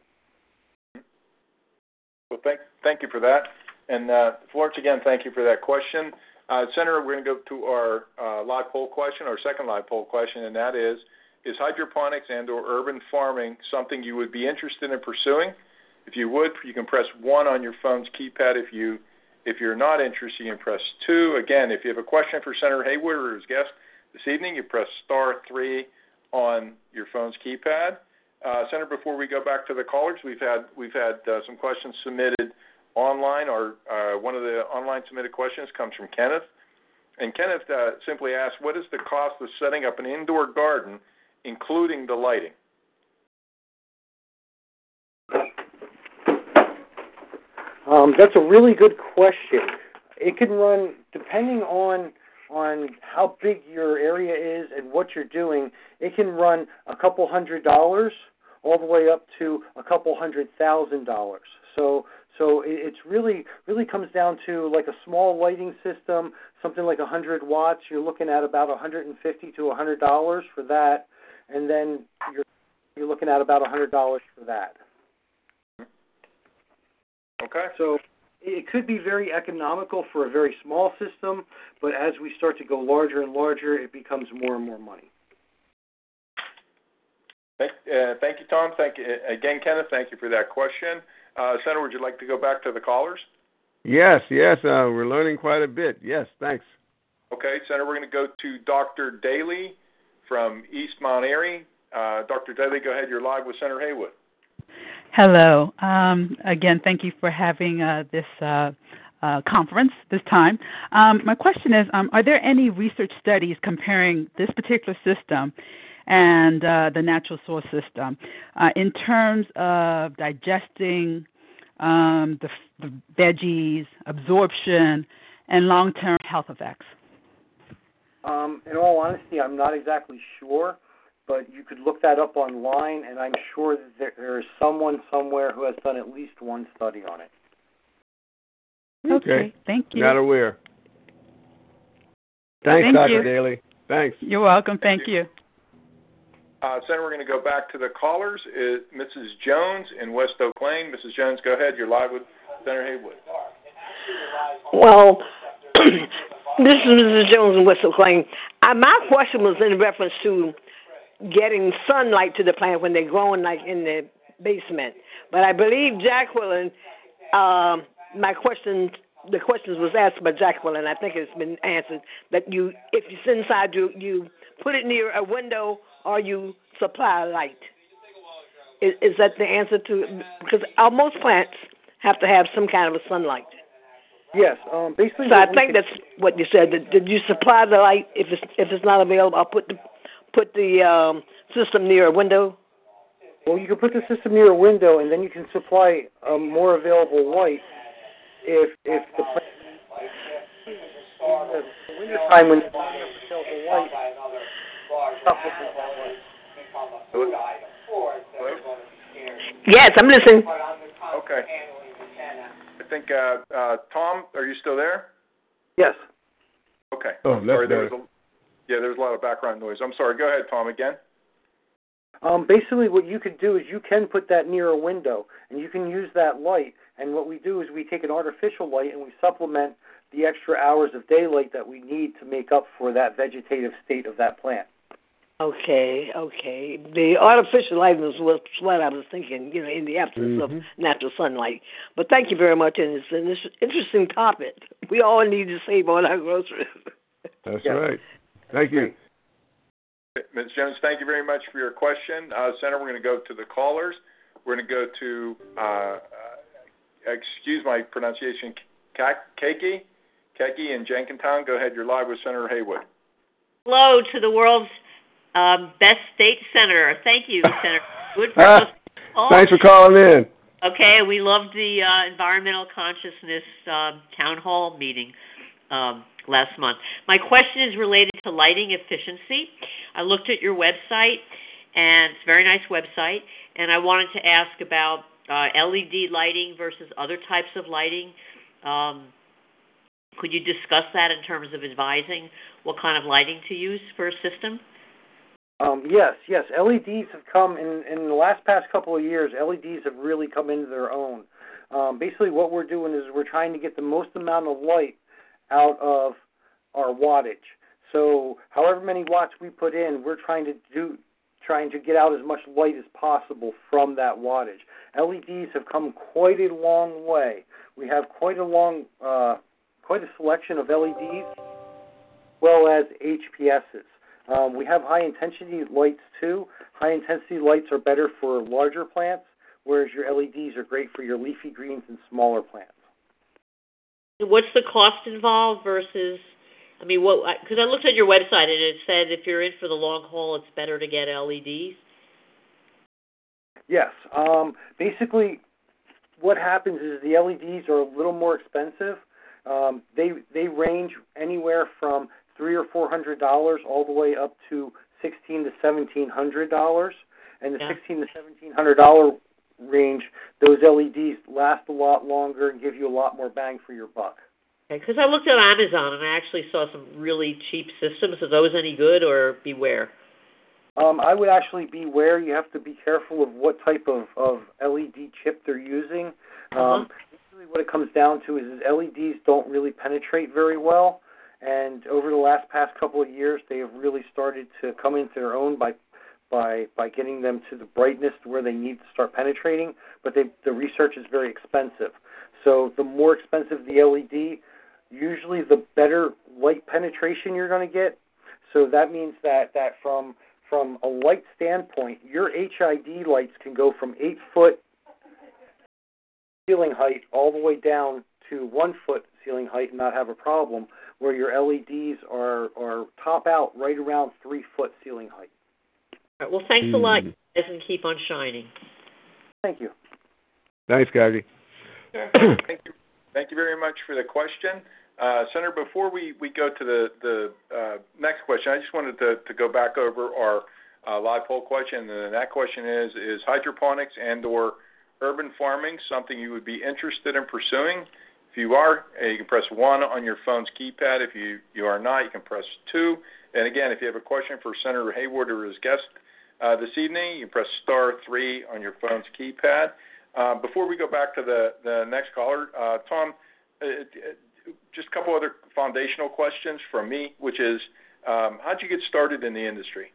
Well, thank, thank you for that. And uh, Florence, again, thank you for that question. Uh, Senator, we're going to go to our uh, live poll question, our second live poll question, and that is, is hydroponics and or urban farming something you would be interested in pursuing? If you would, you can press one on your phone's keypad. If, you, if you're not interested, you can press two. Again, if you have a question for Senator Haywood or his guest this evening, you press star three on your phone's keypad. Uh, Senator, before we go back to the callers, we've had, we've had uh, some questions submitted online. Or uh, one of the online submitted questions comes from Kenneth. And Kenneth uh, simply asked, what is the cost of setting up an indoor garden, including the lighting? Um, that's a really good question. It can run, depending on on how big your area is and what you're doing, it can run a couple hundred dollars all the way up to a couple hundred thousand dollars. So so it's really really comes down to like a small lighting system, something like one hundred watts. You're looking at about one hundred fifty to one hundred dollars for that, and then you're you're looking at about one hundred dollars for that. Okay. So it could be very economical for a very small system, but as we start to go larger and larger, it becomes more and more money. Thank, uh, thank you, Tom. Thank you again, Kenneth. Thank you for that question. Uh, Senator, would you like to go back to the callers? Yes, yes. Uh, we're learning quite a bit. Yes, thanks. Okay, Senator, we're going to go to Doctor Daly from East Mount Airy. Uh, Doctor Daly, go ahead. You're live with Senator Haywood. Hello. Um, again, thank you for having uh, this uh, uh, conference this time. Um, my question is, um, are there any research studies comparing this particular system and uh, the natural source system uh, in terms of digesting um, the, the veggies, absorption, and long-term health effects? Um, in all honesty, I'm not exactly sure, but you could look that up online, and I'm sure that there, there is someone somewhere who has done at least one study on it. Okay, okay. Thank you. Not aware. Thanks, Thank Doctor you. Daly. Thanks. You're welcome. Thank, Thank you. you. Uh, Senator, we're going to go back to the callers. Uh, Missus Jones in West Oak Lane. Missus Jones, go ahead. You're live with Senator Haywood. Well, this is Missus Jones in West Oak Lane. Uh, my question was in reference to getting sunlight to the plant when they're growing, like in the basement. But I believe Jacqueline, um, my question, the questions was asked by Jacqueline. I think it's been answered. That you, if it's inside, you you put it near a window or you supply light. Is, is that the answer to? Because uh, most plants have to have some kind of a sunlight. Yes, um, basically. So I think that's what you said. Did, did you supply the light? If it's if it's not available, I'll put the put the um, system near a window. Well, you can put the system near a window, and then you can supply a more available light if if the plant time when they're looking for sales of light, supplement that light. Hello? Yes, I'm listening. Okay. I think, uh, uh, Tom, are you still there? Yes. Okay. Oh, that's sorry, there better. was a, yeah, there's a lot of background noise. I'm sorry. Go ahead, Tom, again. Um, basically, what you could do is you can put that near a window, and you can use that light. And what we do is we take an artificial light and we supplement the extra hours of daylight that we need to make up for that vegetative state of that plant. Okay, okay. The artificial light was what I was thinking, you know, in the absence Mm-hmm. of natural sunlight. But thank you very much, and it's an interesting topic. We all need to save on our groceries. That's Yeah. right. Thank you. Miz Jones, thank you very much for your question. Uh, Senator, we're going to go to the callers. We're going to go to, uh, uh, excuse my pronunciation, Keiki, Keiki in Jenkintown. Go ahead. You're live with Senator Haywood. Hello to the world's um, best state senator. Thank you, Senator Haywood, for hosting this call. Thanks for calling in. Okay, we loved the uh, environmental consciousness um, town hall meeting um, last month. My question is related to lighting efficiency. I looked at your website, and it's a very nice website, and I wanted to ask about uh, L E D lighting versus other types of lighting. Um, could you discuss that in terms of advising what kind of lighting to use for a system? Um, yes, yes. L E Ds have come in in the last past couple of years. L E Ds have really come into their own. Um, basically, what we're doing is we're trying to get the most amount of light out of our wattage. So, however many watts we put in, we're trying to do trying to get out as much light as possible from that wattage. L E Ds have come quite a long way. We have quite a long, uh, quite a selection of L E Ds, as well as H P S's. Um, we have high-intensity lights, too. High-intensity lights are better for larger plants, whereas your L E Ds are great for your leafy greens and smaller plants. What's the cost involved versus, I mean, what? Because I looked at your website and it said if you're in for the long haul, it's better to get L E Ds. Yes. Um, basically, what happens is the L E Ds are a little more expensive. Um, they they range anywhere from three or four hundred dollars all the way up to sixteen to seventeen hundred dollars, and the Yeah. sixteen to seventeen hundred dollar range, those L E Ds last a lot longer and give you a lot more bang for your buck. Because I looked at Amazon and I actually saw some really cheap systems. Are those any good, or beware? Um, I would actually beware. You have to be careful of what type of, of L E D chip they're using. Um, Uh-huh. Basically what it comes down to is, is L E Ds don't really penetrate very well. And over the last past couple of years, they have really started to come into their own by by by getting them to the brightness to where they need to start penetrating. But they, the research is very expensive. So the more expensive the L E D, usually the better light penetration you're going to get. So that means that, that from from a light standpoint, your H I D lights can go from eight foot ceiling height all the way down to one foot ceiling height and not have a problem, where your L E Ds are, are top out right around three foot ceiling height. All right, well, thanks a lot, guys, and keep on shining. Thank you. Thanks, Gabby. Thank you. Thank you very much for the question. Uh, Senator, before we, we go to the, the uh, next question, I just wanted to, to go back over our uh, live poll question. And that question is, is hydroponics and or urban farming something you would be interested in pursuing? If you are, you can press one on your phone's keypad. If you, you are not, you can press two. And again, if you have a question for Senator Haywood or his guest uh, this evening, you can press star three on your phone's keypad. Uh, before we go back to the, the next caller, uh, Tom, uh, just a couple other foundational questions from me, which is, um, how'd you get started in the industry?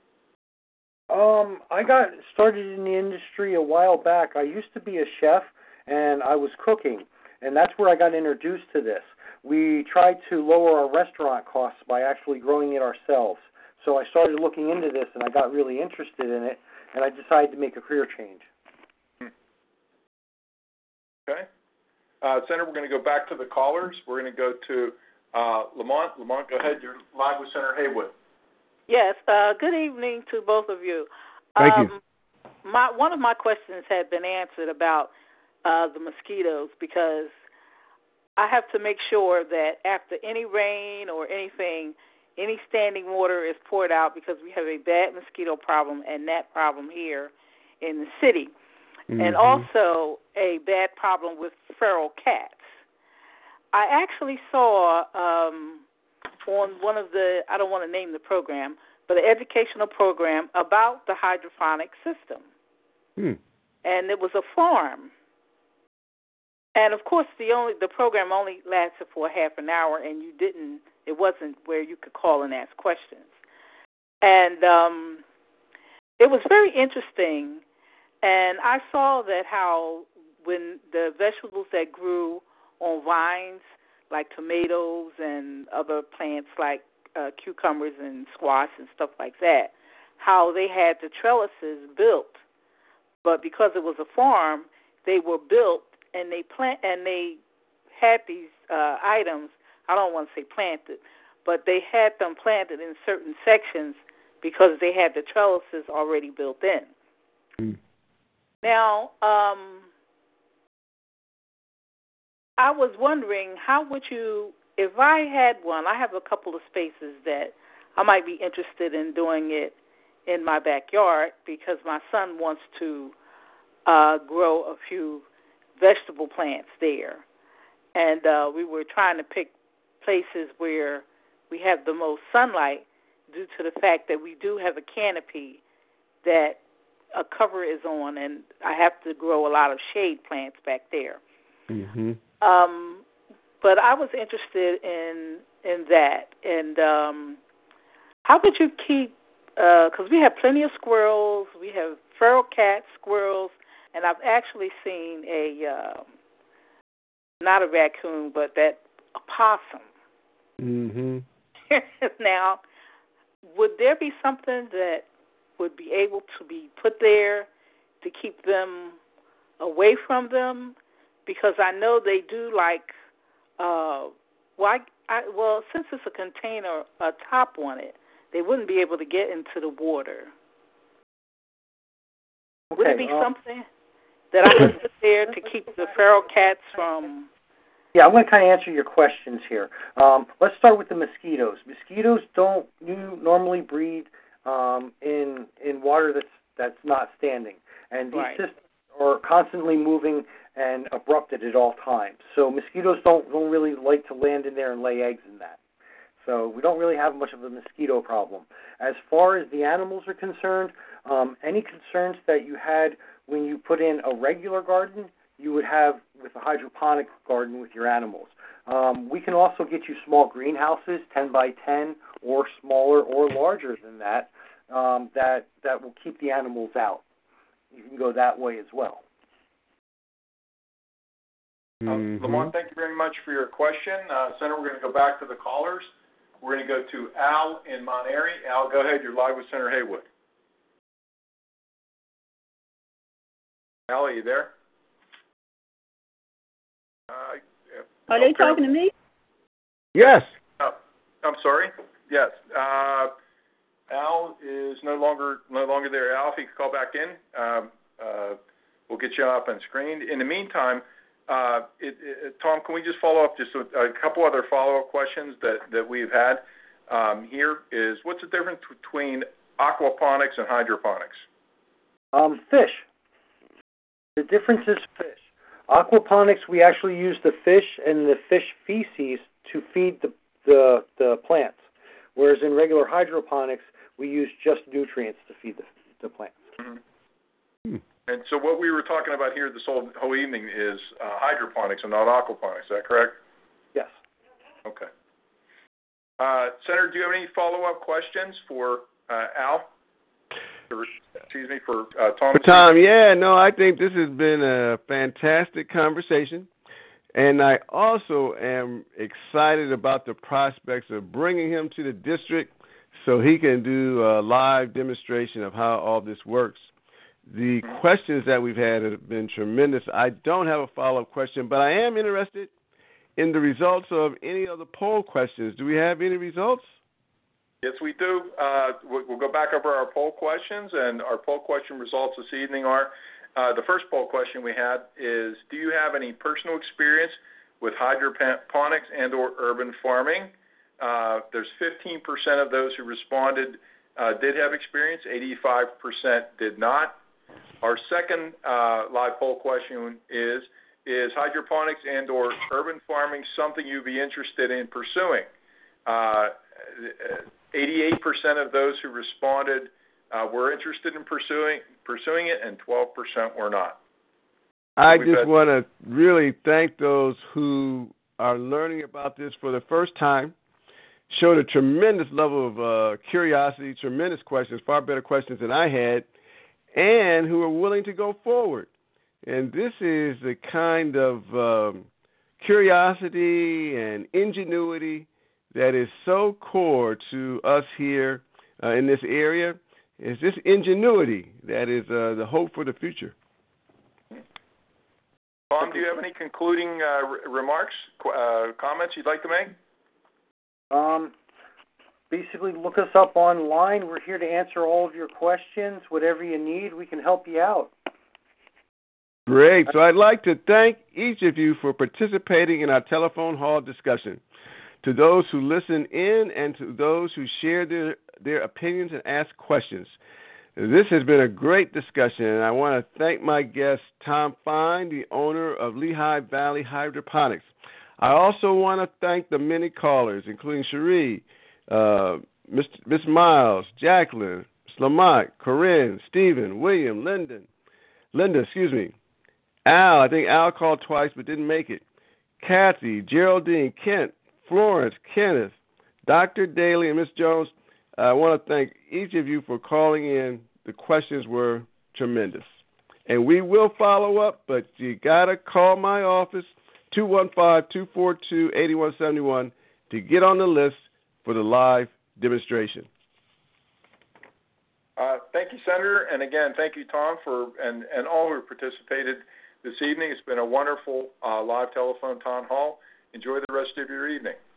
Um, I got started in the industry a while back. I used to be a chef, and I was cooking, and that's where I got introduced to this. We tried to lower our restaurant costs by actually growing it ourselves. So I started looking into this, and I got really interested in it, and I decided to make a career change. Okay. Uh, Senator, we're going to go back to the callers. We're going to go to uh, Lamont. Lamont, go ahead. You're live with Senator Haywood. Yes. Uh, good evening to both of you. Thank um, you. My one of my questions had been answered about uh, the mosquitoes, because I have to make sure that after any rain or anything, any standing water is poured out because we have a bad mosquito problem and gnat problem here in the city. Mm-hmm. And also a bad problem with feral cats. I actually saw um, on one of the, I don't want to name the program, but an educational program about the hydroponic system. Hmm. And it was a farm. And of course, the only the program only lasted for a half an hour, and you didn't. It wasn't where you could call and ask questions. And um, it was very interesting. And I saw that how when the vegetables that grew on vines, like tomatoes and other plants like uh, cucumbers and squash and stuff like that, how they had the trellises built. But because it was a farm, they were built. And they plant, and they had these uh, items. I don't want to say planted, but they had them planted in certain sections because they had the trellises already built in. Mm. Now, um, I was wondering, how would you, if I had one? I have a couple of spaces that I might be interested in doing it in my backyard because my son wants to uh, grow a few vegetable plants there, and uh, we were trying to pick places where we have the most sunlight due to the fact that we do have a canopy that a cover is on, and I have to grow a lot of shade plants back there. Mm-hmm. Um, but I was interested in in that, and um, how would you keep, because uh, we have plenty of squirrels, we have feral cats, squirrels, and I've actually seen a, uh, not a raccoon, but that a possum. Mm-hmm. Now, would there be something that would be able to be put there to keep them away from them? Because I know they do like, uh, well, I, I, well, since it's a container, a top on it, they wouldn't be able to get into the water. Okay, would it be uh, something that I could put there to keep the feral cats from? Yeah, I'm going to kind of answer your questions here. Um, let's start with the mosquitoes. Mosquitoes don't you normally breed um, in in water that's that's not standing, and these Right. systems are constantly moving and abrupted at all times. So mosquitoes don't don't really like to land in there and lay eggs in that. So we don't really have much of a mosquito problem. As far as the animals are concerned, um, any concerns that you had when you put in a regular garden, you would have with a hydroponic garden with your animals. Um, we can also get you small greenhouses, ten by ten, or smaller or larger than that, um, that that will keep the animals out. You can go that way as well. Um, Lamont, thank you very much for your question. Uh, Senator, we're going to go back to the callers. We're going to go to Al in Monterey. Al, go ahead. You're live with Senator Haywood. Al, are you there? Uh, Are they talking to me? Yes. Oh, I'm sorry. Yes. Uh, Al is no longer no longer there. Al, if you could call back in, um, uh, we'll get you up and screened. In the meantime, uh, it, it, Tom, can we just follow up just with a couple other follow-up questions that, that we've had um, here is what's the difference between aquaponics and hydroponics? Um, fish. The difference is fish. Aquaponics, we actually use the fish and the fish feces to feed the, the, the plants, whereas in regular hydroponics, we use just nutrients to feed the, the plants. Mm-hmm. And so what we were talking about here this whole, whole evening is uh, hydroponics and not aquaponics. Is that correct? Yes. Okay. Uh, Senator, do you have any follow-up questions for uh, Al? Excuse me, for uh, Tom. For Tom, yeah, no, I think this has been a fantastic conversation, and I also am excited about the prospects of bringing him to the district so he can do a live demonstration of how all this works. The questions that we've had have been tremendous. I don't have a follow-up question, but I am interested in the results of any of the poll questions. Do we have any results? Yes, we do. Uh, we'll go back over our poll questions, and our poll question results this evening are, uh, the first poll question we had is, do you have any personal experience with hydroponics and or urban farming. Uh, there's fifteen percent of those who responded uh, did have experience, eighty-five percent did not. Our second uh, live poll question is, is hydroponics and or urban farming something you'd be interested in pursuing? Uh, eighty-eight percent of those who responded uh, were interested in pursuing pursuing it, and twelve percent were not. I so just had... want to really thank those who are learning about this for the first time, showed a tremendous level of uh, curiosity, tremendous questions, far better questions than I had, and who are willing to go forward. And this is the kind of um, curiosity and ingenuity that is so core to us here uh, in this area. It's this ingenuity that is uh, the hope for the future. Tom, do you have any concluding uh, r- remarks, uh, comments you'd like to make? Um, basically, look us up online. We're here to answer all of your questions. Whatever you need, we can help you out. Great. So I'd like to thank each of you for participating in our telephone hall discussion. To those who listen in and to those who share their, their opinions and ask questions. This has been a great discussion, and I want to thank my guest, Tom Fine, the owner of Lehigh Valley Hydroponics. I also want to thank the many callers, including Cherie, uh, Miss Miles, Jacqueline, Slamak, Corinne, Stephen, William, Lyndon, Linda, excuse me, Al. I think Al called twice but didn't make it. Kathy, Geraldine, Kent, Florence, Kenneth, Doctor Daly, and Miss Jones. I want to thank each of you for calling in. The questions were tremendous. And we will follow up, but you got to call my office, two one five, two four two, eight one seven one, to get on the list for the live demonstration. Uh, thank you, Senator. And again, thank you, Tom, for and, and all who participated this evening. It's been a wonderful uh, live telephone town hall. Enjoy the rest of your evening.